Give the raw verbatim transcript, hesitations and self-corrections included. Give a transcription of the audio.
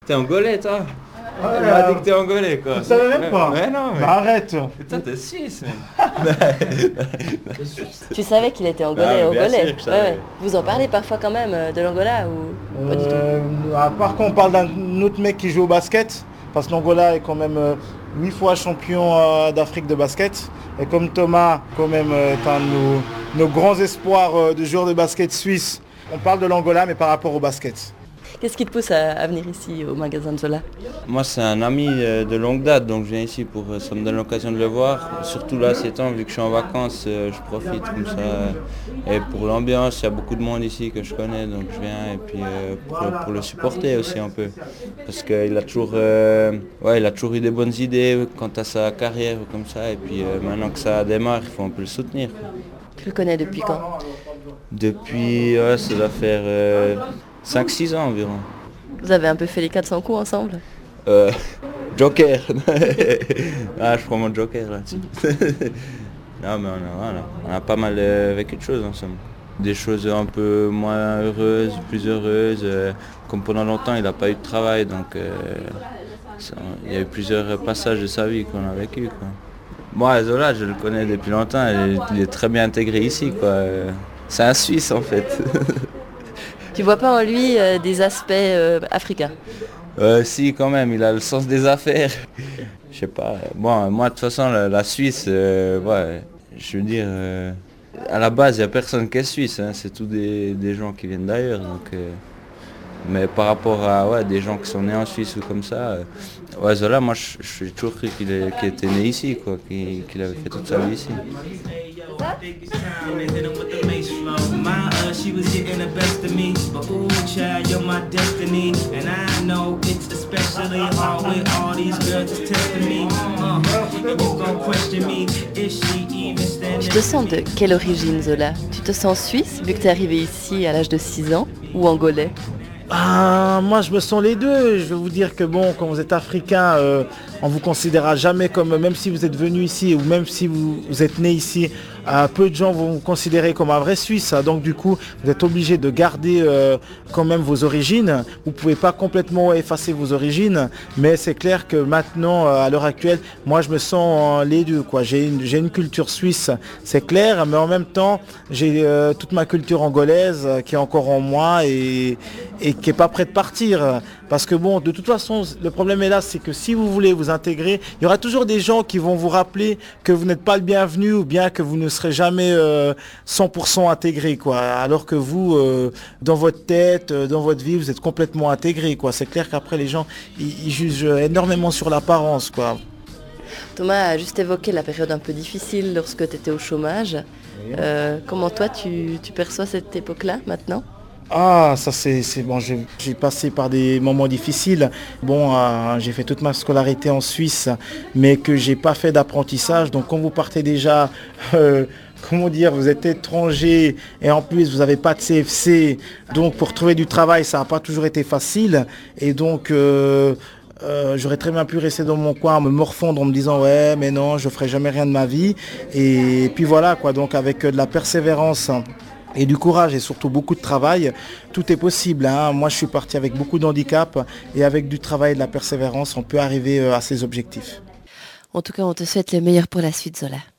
T'es angolais, toi? Ouais, Elle m'a euh, dit que t'es angolais, quoi. Tu savais même pas? Ouais, non, mais... Bah, arrête. Putain, t'es suisse, mec. Tu savais qu'il était angolais, Ah, bien angolais. sûr que je Ouais, savais. ouais. Vous en parlez parfois quand même euh, de l'Angola ou pas du tout? Euh, à part qu'on parle d'un autre mec qui joue au basket, parce que l'Angola est quand même euh, huit fois champion euh, d'Afrique de basket. Et comme Thomas, quand même, euh, est un de nos, nos grands espoirs euh, de joueurs de basket suisse, on parle de l'Angola, mais par rapport au basket. Qu'est-ce qui te pousse à, à venir ici au magasin de Zola? Moi, c'est un ami euh, de longue date, donc je viens ici pour euh, ça me donne l'occasion de le voir. Surtout là, ces temps, vu que je suis en vacances, euh, je profite comme ça. Et pour l'ambiance, il y a beaucoup de monde ici que je connais, donc je viens et puis euh, pour, le, pour le supporter aussi un peu. Parce qu'il a toujours, euh, ouais, il a toujours eu des bonnes idées quant à sa carrière comme ça. Et puis euh, maintenant que ça démarre, il faut un peu le soutenir. Tu le connais depuis quand? Depuis, ouais, ça doit faire euh, cinq six ans environ. Vous avez un peu fait les quatre cents coups ensemble? Euh, Joker. Ah, je prends mon Joker là-dessus. Non, mais on a, voilà, on a pas mal euh, vécu de choses ensemble. Des choses un peu moins heureuses, plus heureuses. Euh, comme pendant longtemps, il n'a pas eu de travail, donc euh, ça, il y a eu plusieurs passages de sa vie qu'on a vécu, quoi. Moi, Zola, je le connais depuis longtemps, il est, il est très bien intégré ici, quoi. C'est un Suisse, en fait. Tu vois pas en lui euh, des aspects euh, africains? Euh, si, quand même, il a le sens des affaires. Je sais pas. Bon, moi, de toute façon, la, la Suisse, euh, ouais, je veux dire, euh, à la base, il n'y a personne qui est suisse. Hein, c'est tous des, des gens qui viennent d'ailleurs. Donc, euh, mais par rapport à ouais, des gens qui sont nés en Suisse ou comme ça, euh, ouais, Zola, moi, je suis toujours cru qu'il est- qu'il était né ici, quoi, qu'il qu'il avait fait toute sa vie ici. My uh, she was getting the best of me, but ooh, child, you're my destiny, and I know it's especially hard with all these girls just testing me. Uh, and you gon' question me, is she even standing? Tu te sens de quelle origine, Zola? Tu te sens suisse, vu que tu es arrivé ici à l'âge de six ans, ou angolais? Ah, moi, je me sens les deux. Je vais vous dire que bon, quand vous êtes africain, euh, on vous considérera jamais comme, même si vous êtes venu ici ou même si vous, vous êtes né ici, euh, peu de gens vont vous considérer comme un vrai Suisse. Donc du coup, vous êtes obligé de garder euh, quand même vos origines. Vous pouvez pas complètement effacer vos origines, mais c'est clair que maintenant, euh, à l'heure actuelle, moi, je me sens euh, les deux, quoi. J'ai une, j'ai une culture suisse, c'est clair, mais en même temps, j'ai euh, toute ma culture angolaise euh, qui est encore en moi et et qui n'est pas prêt de partir. Parce que bon, de toute façon, le problème est là, c'est que si vous voulez vous intégrer, il y aura toujours des gens qui vont vous rappeler que vous n'êtes pas le bienvenu ou bien que vous ne serez jamais euh, cent pour cent intégré, quoi. Alors que vous, euh, dans votre tête, euh, dans votre vie, vous êtes complètement intégré, quoi. C'est clair qu'après, les gens, ils, ils jugent énormément sur l'apparence, quoi. Thomas a juste évoqué la période un peu difficile lorsque tu étais au chômage. Euh, comment toi, tu, tu perçois cette époque-là, maintenant? Ah, ça c'est c'est bon, j'ai j'ai passé par des moments difficiles. Bon, euh, j'ai fait toute ma scolarité en Suisse, mais que j'ai pas fait d'apprentissage. Donc quand vous partez déjà, euh, comment dire, vous êtes étranger et en plus vous n'avez pas de C F C. Donc pour trouver du travail, ça n'a pas toujours été facile. Et donc euh, Euh, j'aurais très bien pu rester dans mon coin, me morfondre en me disant ouais mais non je ferai jamais rien de ma vie et puis voilà quoi. Donc avec de la persévérance et du courage et surtout beaucoup de travail, tout est possible, hein. Moi je suis parti avec beaucoup d'handicap et avec du travail et de la persévérance on peut arriver à ses objectifs. En tout cas, on te souhaite le meilleur pour la suite, Zola.